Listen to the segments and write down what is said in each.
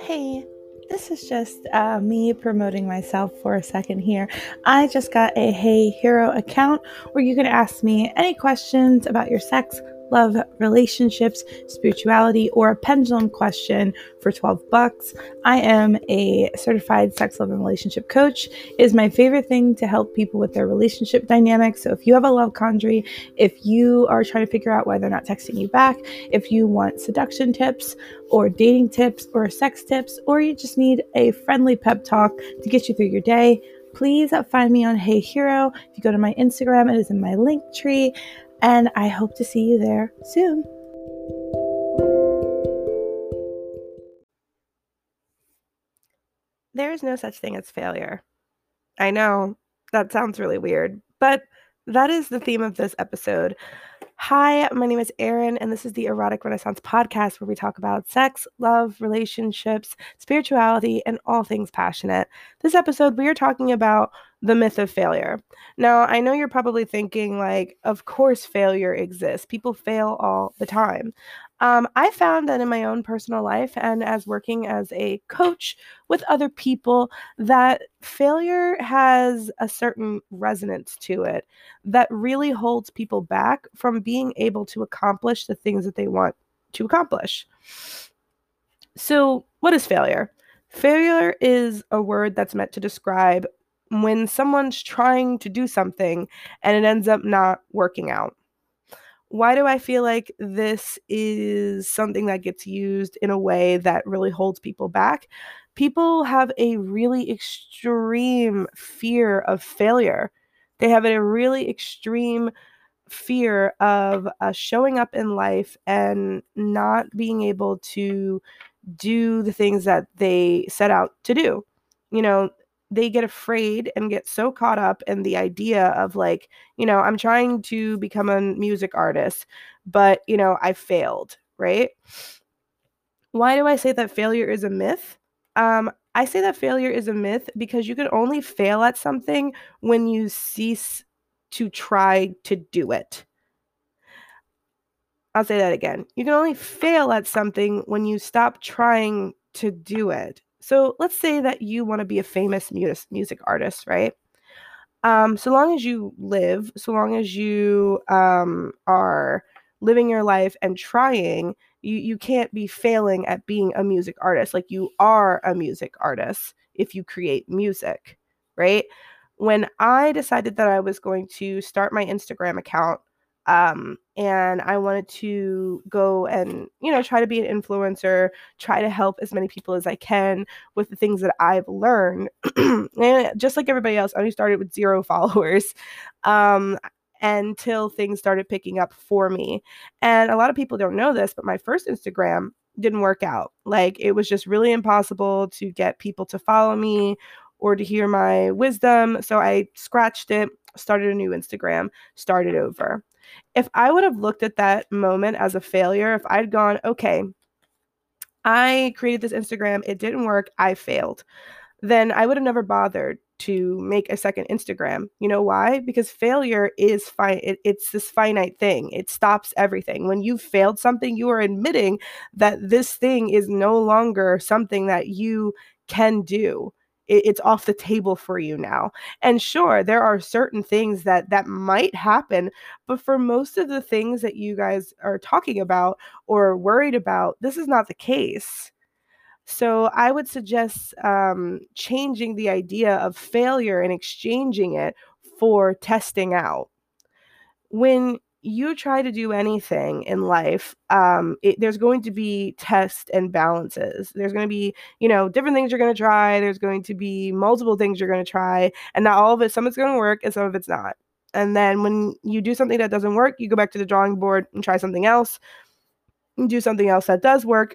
Hey, this is just me promoting myself for a second here. I just got a Hey Hero account where you can ask me any questions about your sex, love, relationships, spirituality, or a pendulum question for $12. I am a certified sex, love, and relationship coach. It is my favorite thing to help people with their relationship dynamics. So if you have a love quandary, if you are trying to figure out why they're not texting you back, if you want seduction tips, or dating tips, or sex tips, or you just need a friendly pep talk to get you through your day, please find me on Hey Hero. If you go to my Instagram, it is in my link tree, and I hope to see you there soon. There is no such thing as failure. I know that sounds really weird, but that is the theme of this episode. Hi, my name is Erin, and this is the Erotic Renaissance podcast where we talk about sex, love, relationships, spirituality, and all things passionate. This episode, we are talking about the myth of failure. Now, I know you're probably thinking, of course, failure exists. People fail all the time. I found that in my own personal life and as working as a coach with other people, that failure has a certain resonance to it that really holds people back from being able to accomplish the things that they want to accomplish. So, what is failure? Failure is a word that's meant to describe when someone's trying to do something and it ends up not working out. Why do I feel like this is something that gets used in a way that really holds people back? People have a really extreme fear of failure. They have a really extreme fear of showing up in life and not being able to do the things that they set out to do. You know, they get afraid and get so caught up in the idea of I'm trying to become a music artist, but, I failed, right? Why do I say that failure is a myth? I say that failure is a myth because you can only fail at something when you cease to try to do it. I'll say that again. You can only fail at something when you stop trying to do it. So let's say that you want to be a famous music artist, right? So long as you live, so long as you are living your life and trying, you can't be failing at being a music artist. Like, you are a music artist if you create music, right? When I decided that I was going to start my Instagram account, and I wanted to go and, try to be an influencer, try to help as many people as I can with the things that I've learned. And just like everybody else, I only started with 0 followers until things started picking up for me. And a lot of people don't know this, but my first Instagram didn't work out. Like, it was just really impossible to get people to follow me or to hear my wisdom. So I scratched it, started a new Instagram, started over. If I would have looked at that moment as a failure, if I'd gone, okay, I created this Instagram, it didn't work, I failed, then I would have never bothered to make a second Instagram. You know why? Because failure is fine. It's this finite thing. It stops everything. When you've failed something, you are admitting that this thing is no longer something that you can do. It's off the table for you now. And sure, there are certain things that might happen, but for most of the things that you guys are talking about or worried about, this is not the case. So I would suggest changing the idea of failure and exchanging it for testing out. When you try to do anything in life, there's going to be tests and balances. There's going to be, different things you're going to try. There's going to be multiple things you're going to try. And not all of it, some of it's going to work and some of it's not. And then when you do something that doesn't work, you go back to the drawing board and try something else and do something else that does work.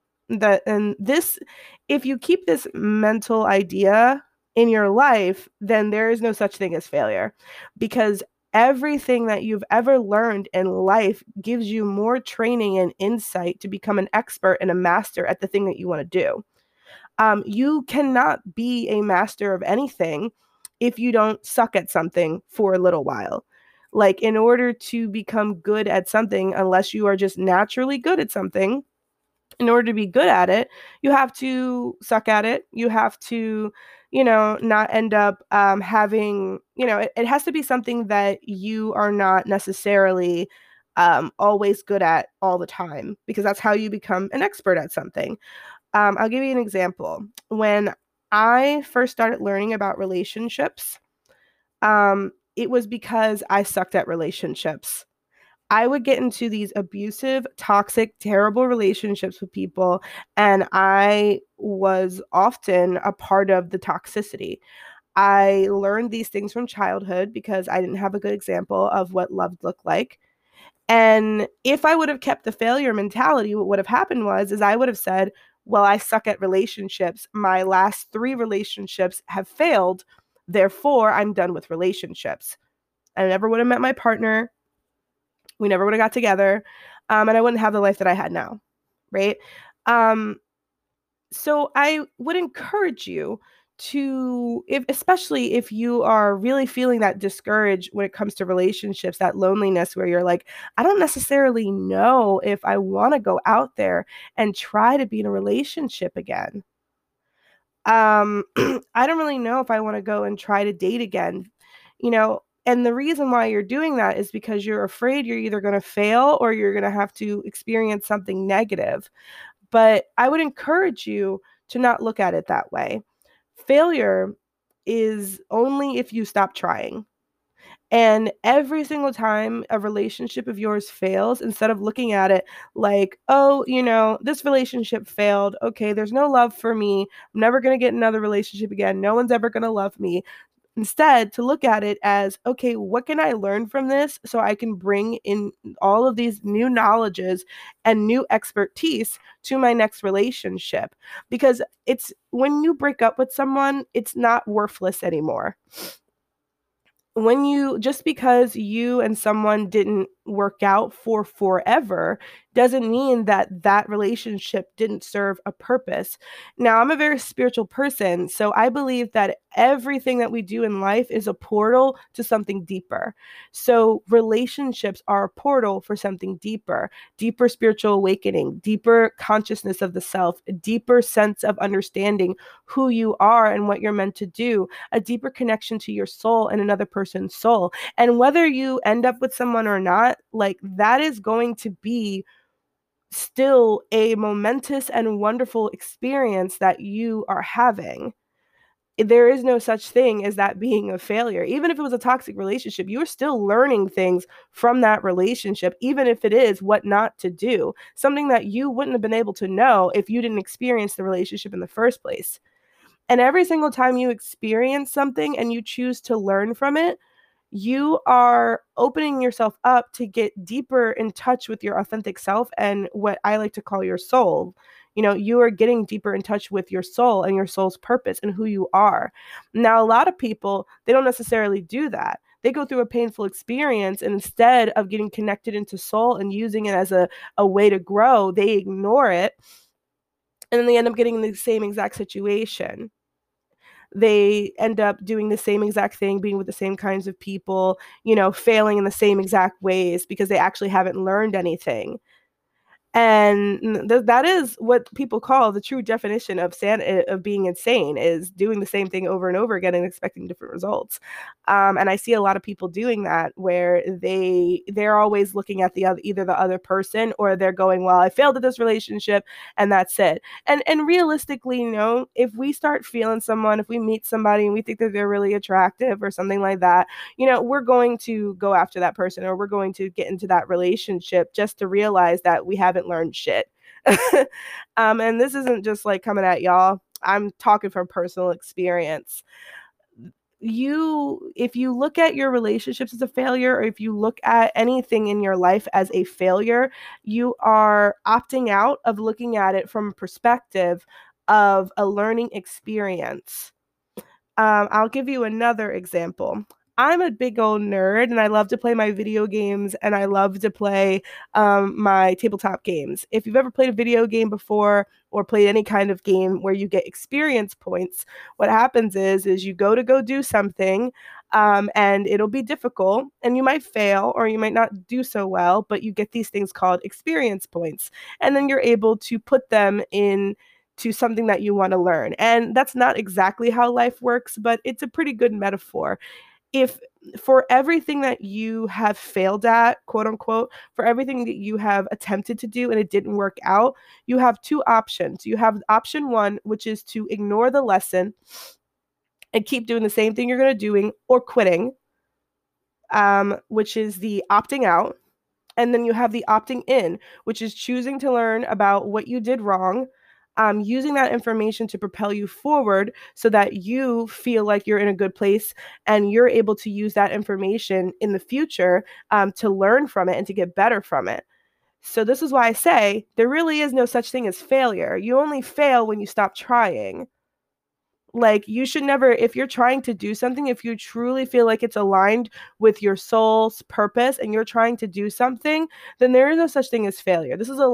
If you keep this mental idea in your life, then there is no such thing as failure, because everything that you've ever learned in life gives you more training and insight to become an expert and a master at the thing that you want to do. You cannot be a master of anything if you don't suck at something for a little while. Like, in order to become good at something, unless you are just naturally good at something, in order to be good at it, you have to suck at it. You have to, not end up having, it has to be something that you are not necessarily always good at all the time, because that's how you become an expert at something. I'll give you an example. When I first started learning about relationships, it was because I sucked at relationships. I would get into these abusive, toxic, terrible relationships with people, and I was often a part of the toxicity. I learned these things from childhood because I didn't have a good example of what love looked like. And if I would have kept the failure mentality, what would have happened is I would have said, well, I suck at relationships. My last 3 relationships have failed. Therefore, I'm done with relationships. I never would have met my partner. We never would have got together. And I wouldn't have the life that I had now. Right. So I would encourage you to, especially if you are really feeling that discouraged when it comes to relationships, that loneliness where you're like, I don't necessarily know if I want to go out there and try to be in a relationship again. I don't really know if I want to go and try to date again, and the reason why you're doing that is because you're afraid you're either going to fail or you're going to have to experience something negative. But I would encourage you to not look at it that way. Failure is only if you stop trying. And every single time a relationship of yours fails, instead of looking at it like, oh, this relationship failed. Okay, there's no love for me. I'm never going to get another relationship again. No one's ever going to love me. Instead, to look at it as, okay, what can I learn from this so I can bring in all of these new knowledges and new expertise to my next relationship? Because it's when you break up with someone, it's not worthless anymore. Just because you and someone didn't work out for forever doesn't mean that that relationship didn't serve a purpose. Now, I'm a very spiritual person, so I believe that everything that we do in life is a portal to something deeper. So relationships are a portal for something deeper spiritual awakening, deeper consciousness of the self, a deeper sense of understanding who you are and what you're meant to do, a deeper connection to your soul and another person's soul. And whether you end up with someone or not, like, that is going to be still a momentous and wonderful experience that you are having. There is no such thing as that being a failure. Even if it was a toxic relationship, you're still learning things from that relationship, even if it is what not to do, something that you wouldn't have been able to know if you didn't experience the relationship in the first place. And every single time you experience something and you choose to learn from it, you are opening yourself up to get deeper in touch with your authentic self and what I like to call your soul. You are getting deeper in touch with your soul and your soul's purpose and who you are. Now, a lot of people, they don't necessarily do that. They go through a painful experience, and instead of getting connected into soul and using it as a way to grow, they ignore it. And then they end up getting in the same exact situation. They end up doing the same exact thing, being with the same kinds of people, failing in the same exact ways because they actually haven't learned anything. And that is what people call the true definition of being insane, is doing the same thing over and over again and expecting different results. And I see a lot of people doing that, where they're always looking at either the other person, or they're going, well, I failed at this relationship and that's it. And realistically, if we start feeling someone, if we meet somebody and we think that they're really attractive or something like that, we're going to go after that person, or we're going to get into that relationship just to realize that we haven't learned shit. And this isn't just like coming at y'all. I'm talking from personal experience. If you look at your relationships as a failure, or if you look at anything in your life as a failure, you are opting out of looking at it from a perspective of a learning experience. I'll give you another example. I'm a big old nerd, and I love to play my video games, and I love to play my tabletop games. If you've ever played a video game before, or played any kind of game where you get experience points, what happens is you go do something, and it'll be difficult, and you might fail or you might not do so well, but you get these things called experience points, and then you're able to put them in to something that you want to learn. And that's not exactly how life works, but it's a pretty good metaphor. If for everything that you have failed at, quote unquote, for everything that you have attempted to do and it didn't work out, you have two options. You have option one, which is to ignore the lesson and keep doing the same thing you're going to doing, or quitting, which is the opting out. And then you have the opting in, which is choosing to learn about what you did wrong, using that information to propel you forward so that you feel like you're in a good place and you're able to use that information in the future, to learn from it and to get better from it. So this is why I say there really is no such thing as failure. You only fail when you stop trying. Like, you should never, if you're trying to do something, if you truly feel like it's aligned with your soul's purpose and you're trying to do something, then there is no such thing as failure. This is a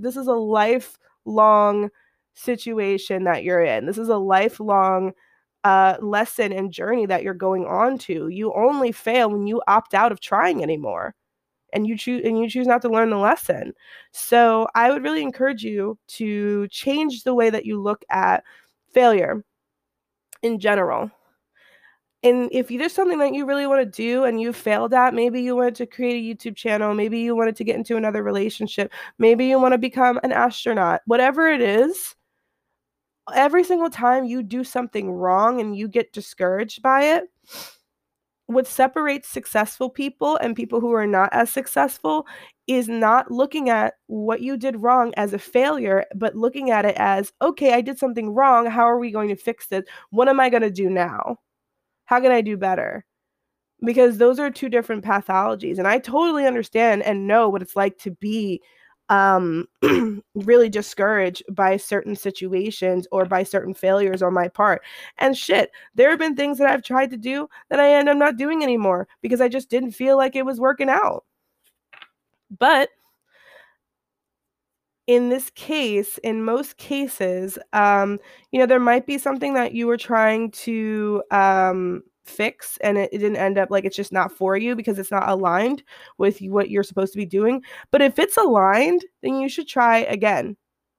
lifelong situation that you're in. This is a lifelong lesson and journey that you're going on to. You only fail when you opt out of trying anymore and you choose not to learn the lesson. So I would really encourage you to change the way that you look at failure in general. And if there's something that you really want to do and you failed at, maybe you wanted to create a YouTube channel, maybe you wanted to get into another relationship, maybe you want to become an astronaut, whatever it is, every single time you do something wrong and you get discouraged by it, what separates successful people and people who are not as successful is not looking at what you did wrong as a failure, but looking at it as, okay, I did something wrong. How are we going to fix it? What am I going to do now? How can I do better? Because those are two different pathologies. And I totally understand and know what it's like to be really discouraged by certain situations or by certain failures on my part. And shit, there have been things that I've tried to do that I end up not doing anymore because I just didn't feel like it was working out. But in this case, in most cases, there might be something that you were trying to fix and it didn't end up, like, it's just not for you because it's not aligned with what you're supposed to be doing. But if it's aligned, then you should try again.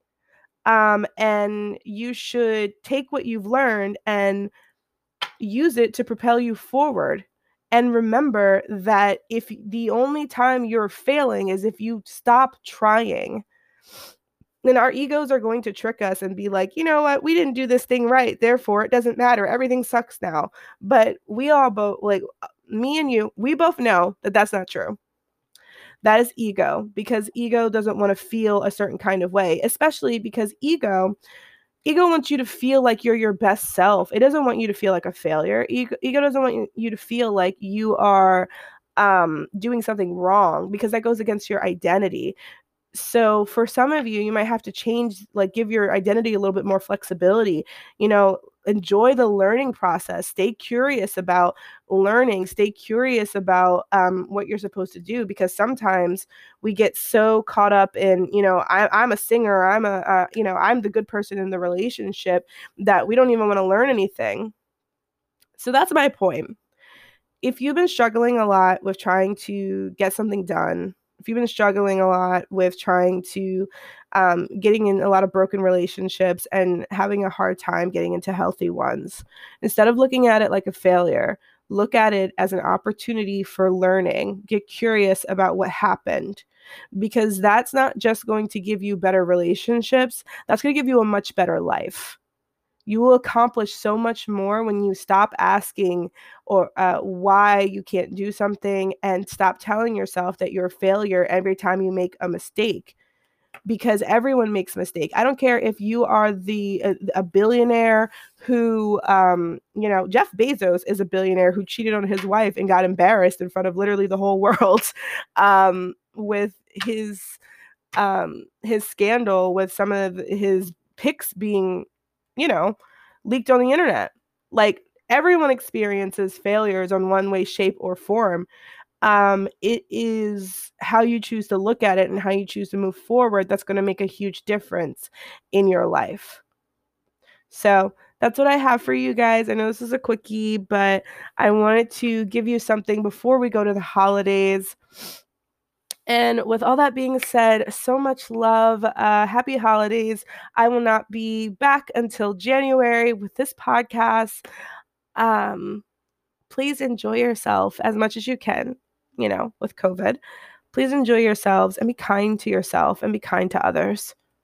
And you should take what you've learned and use it to propel you forward. And remember that if the only time you're failing is if you stop trying, then our egos are going to trick us and be like, you know what, we didn't do this thing right, therefore it doesn't matter, everything sucks now. But we all both, like me and you, we both know that that's not true. That is ego, because ego doesn't want to feel a certain kind of way, especially because ego wants you to feel like you're your best self. It doesn't want you to feel like a failure. Ego doesn't want you to feel like you are doing something wrong, because that goes against your identity. So for some of you, you might have to change, like, give your identity a little bit more flexibility, enjoy the learning process, stay curious about learning, stay curious about what you're supposed to do, because sometimes we get so caught up in, I'm a singer, I'm the good person in the relationship, that we don't even want to learn anything. So that's my point. If you've been struggling a lot with trying to get something done, if you've been struggling a lot with trying to getting in a lot of broken relationships and having a hard time getting into healthy ones, instead of looking at it like a failure, look at it as an opportunity for learning. Get curious about what happened, because that's not just going to give you better relationships, that's going to give you a much better life. You will accomplish so much more when you stop asking or why you can't do something, and stop telling yourself that you're a failure every time you make a mistake, because everyone makes a mistake. I don't care if you are a billionaire who, Jeff Bezos is a billionaire who cheated on his wife and got embarrassed in front of literally the whole world with his scandal with some of his pics being, leaked on the internet. Like, everyone experiences failures on one way, shape, or form. It is how you choose to look at it and how you choose to move forward that's going to make a huge difference in your life. So that's what I have for you guys. I know this is a quickie, but I wanted to give you something before we go to the holidays. And with all that being said, so much love. Happy holidays. I will not be back until January with this podcast. Um, please enjoy yourself as much as you can, with COVID. Please enjoy yourselves and be kind to yourself and be kind to others.